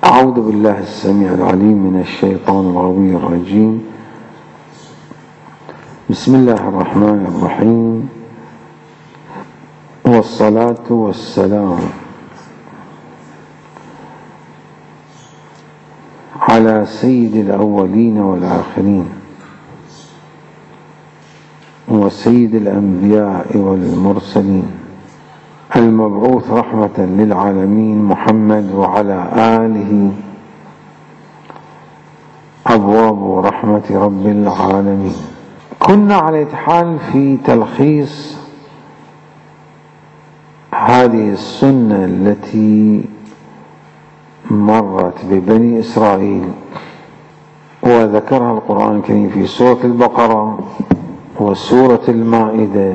أعوذ بالله السميع العليم من الشيطان الغوي الرجيم. بسم الله الرحمن الرحيم، والصلاة والسلام على سيد الأولين والآخرين وسيد الأنبياء والمرسلين المبعوث رحمة للعالمين محمد وعلى آله أبواب رحمة رب العالمين. كنا على حال في تلخيص هذه السنة التي مرت ببني إسرائيل وذكرها القرآن الكريم في سورة البقرة وسورة المائدة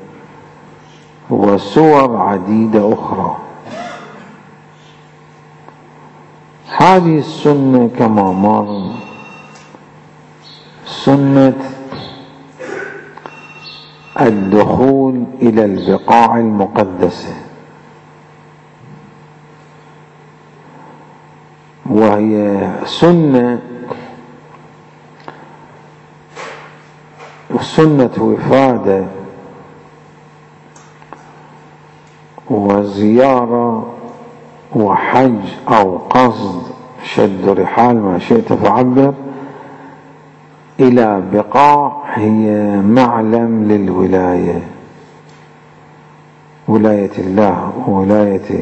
وسور عديدة أخرى. هذه السنة كما مر سنة الدخول إلى البقاع المقدسة، وهي سنة وفادة وزيارة وحج أو قصد شد رحال ما شئت فعبر إلى بقاع هي معلم للولاية، ولاية الله وولاية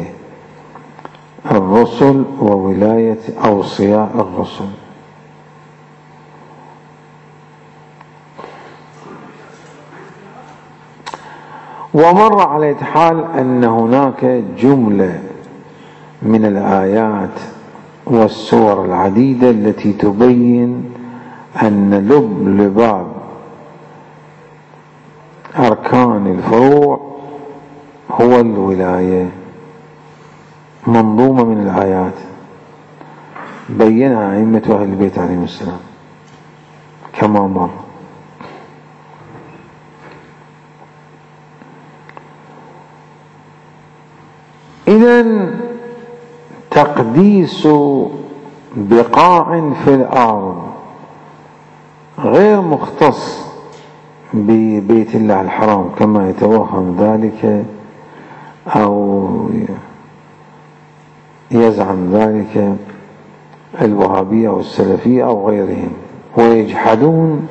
الرسل وولاية أوصياء الرسل. ومر على حال أن هناك جملة من الآيات والسور العديدة التي تبين أن لباب أركان الفروع هو الولاية. منظومة من الآيات بينها أئمة أهل البيت عليهم السلام كما مر. إذن تقديس بقاع في الأرض غير مختص ببيت الله الحرام كما يتوهم ذلك أو يزعم ذلك الوهابية والسلفية أو غيرهم، ويجحدون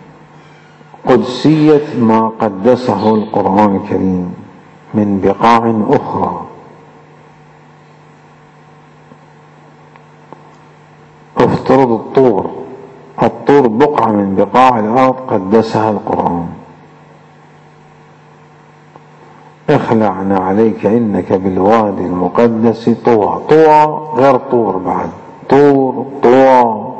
قدسية ما قدسه القرآن الكريم من بقاع أخرى. افترض الطور بقعة من بقاع الأرض قدسها القرآن. اخلعنا عليك إنك بالوادي المقدس طوى. طوى غير طور، بعد طوى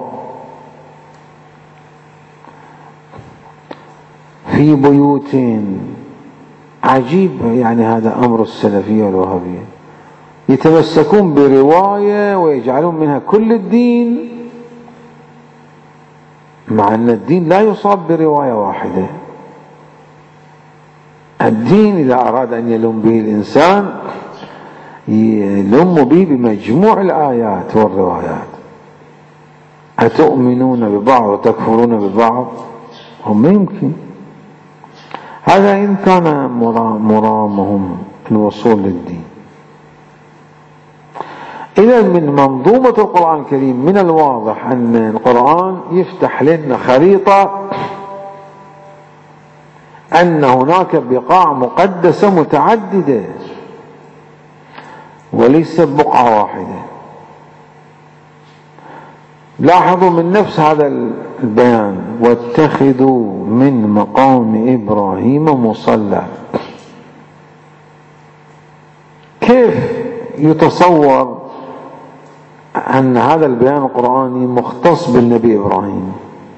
في بيوت. عجيب يعني هذا أمر السلفية والوهابية، يتمسكون برواية ويجعلون منها كل الدين، مع أن الدين لا يصاب برواية واحدة. الدين إذا أراد أن يلم به الإنسان يلم به بمجموع الآيات والروايات. أتؤمنون ببعض وتكفرون ببعض؟ هم يمكن هذا إن كان مرامهم الوصول للدين. إذا من منظومة القرآن الكريم من الواضح أن القرآن يفتح لنا خريطة أن هناك بقاع مقدسة متعددة وليس بقعة واحدة. لاحظوا من نفس هذا البيان: واتخذوا من مقام إبراهيم مصلى. كيف يتصور أن هذا البيان القرآني مختص بالنبي إبراهيم؟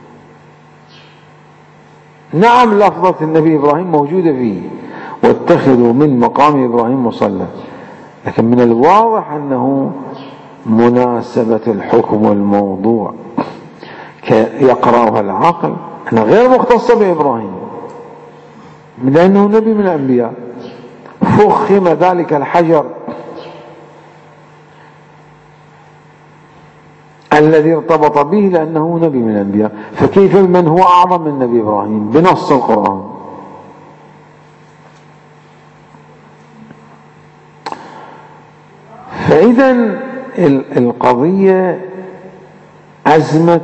نعم، لفظة النبي إبراهيم موجودة فيه، واتخذوا من مقام إبراهيم مصلى، لكن من الواضح أنه مناسبة الحكم والموضوع يقرأها العقل أنها غير مختصة بإبراهيم، لأنه نبي من الأنبياء. فخم ذلك الحجر الذي ارتبط به لأنه نبي من الأنبياء، فكيف بمن هو أعظم من نبي إبراهيم بنص القرآن؟ فإذا القضية أزمة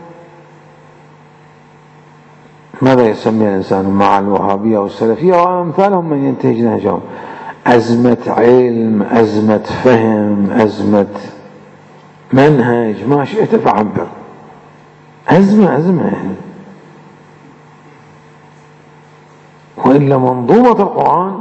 ماذا يسميها الإنسان مع الوهابية والسلفية وأمثالهم من ينتهج نهجهم، أزمة علم، أزمة فهم، أزمة منهج، ما شئت فعبر، أزمة يعني. وإلا منظومة القرآن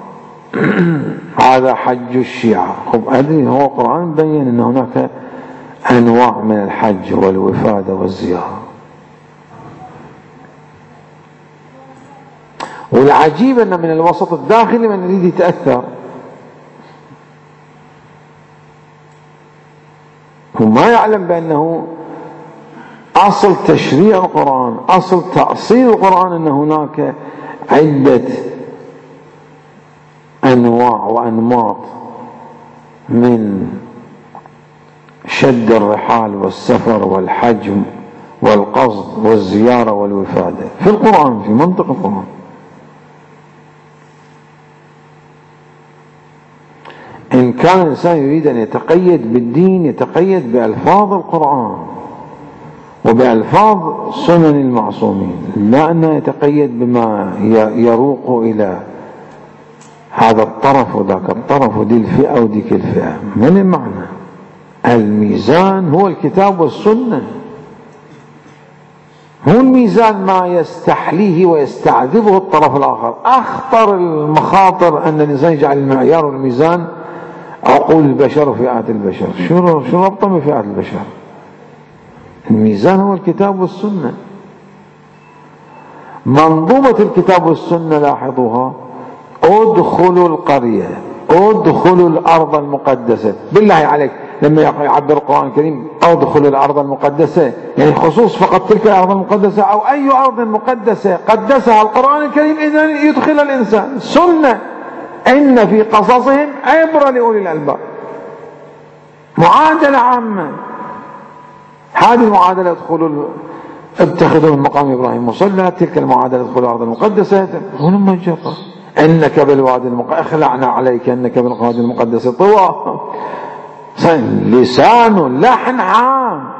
هذا حج الشيعة. خب أدري هو القرآن بين أن هناك أنواع من الحج والوفادة والزيارة. والعجيب أن من الوسط الداخلي من يريد يتأثر، وما يعلم بأنه أصل تشريع القرآن، أصل تأصيل القرآن، أن هناك عدة أنواع وأنماط من شد الرحال والسفر والحج والقصد والزيارة والوفادة في القرآن، في منطق القرآن. إن كان الإنسان يريد أن يتقيد بالدين يتقيد بألفاظ القرآن وبألفاظ سنن المعصومين، لا أن يتقيد بما يروق إلى هذا الطرف وذاك الطرف ودي الفئة وديك الفئة. من المعنى الميزان هو الكتاب والسنة، هو الميزان ما يستحليه ويستعذبه الطرف الآخر. أخطر المخاطر أن الإنسان يجعل المعيار والميزان عقول البشر وفئات البشر. شو ربطه بفئات البشر؟ الميزان هو الكتاب والسنة. منظومة الكتاب والسنة لاحظوها: ادخلوا القرية، ادخلوا الأرض المقدسة. بالله عليك لما يعبر القرآن الكريم ادخلوا الأرض المقدسة، يعني خصوص فقط تلك الأرض المقدسة أو أي أرض مقدسة قدسها القرآن الكريم، إذن يدخل الإنسان. سنة: إن في قصصهم عبرة لأولي الألباب. معادلة عامة، هذه المعادلة اتخذوا من مقام إبراهيم مصلى، تلك المعادلة ادخلوا الأرض المقدسة. ولما جرى إنك بالوادي المقدس، اخلعنا عليك إنك بالوادي المقدس طوى. لسان لحن عام.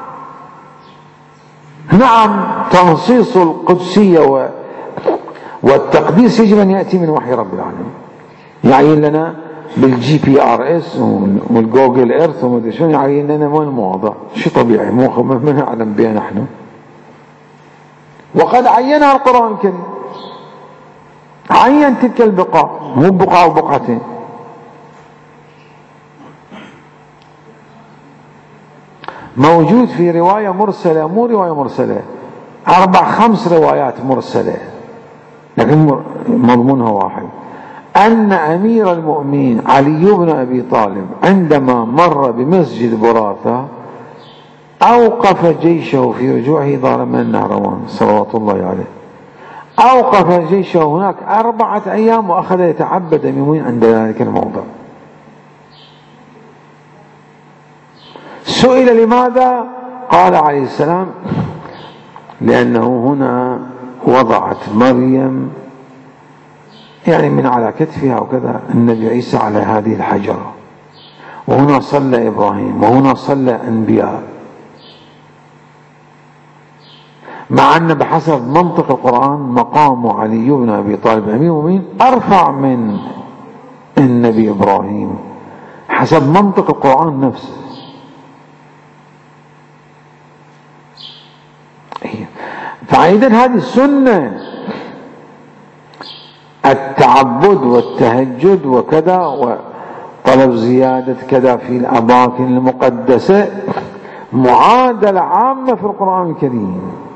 نعم، تنصيص القدسية والتقديس يجب أن يأتي من وحي رب العالمين. يعين لنا بالGPRS والجوجل إيرث وما شنو، يعين لنا وين المواضع، شيء طبيعي، مو ما نعلم بها نحن، وقد عينها القرآن الكريم. عين تلك البقاع، مو بقعة وبقعتين. موجود في رواية مرسلة، مو رواية مرسلة، 4-5 روايات مرسلة لكن مضمونها واحد، أن أمير المؤمنين علي بن أبي طالب عندما مر بمسجد براثة أوقف جيشه في رجوعه ضارا من النهروان صلوات الله عليه. أوقف جيشه هناك 4 أيام وأخذ يتعبد يومين عند ذلك الموضع. سئل لماذا؟ قال عليه السلام: لأنه هنا وضعت مريم يعني من على كتفها وكذا النبي عيسى على هذه الحجرة، وهنا صلى إبراهيم، وهنا صلى أنبياء، مع أن بحسب منطق القرآن مقام علي بن أبي طالب أمير المؤمنين أرفع من النبي إبراهيم حسب منطق القرآن نفسه. فإذا هذه السنة، التعبد والتهجد وكذا وطلب زيادة كذا في الأماكن المقدسة معادلة عامة في القرآن الكريم.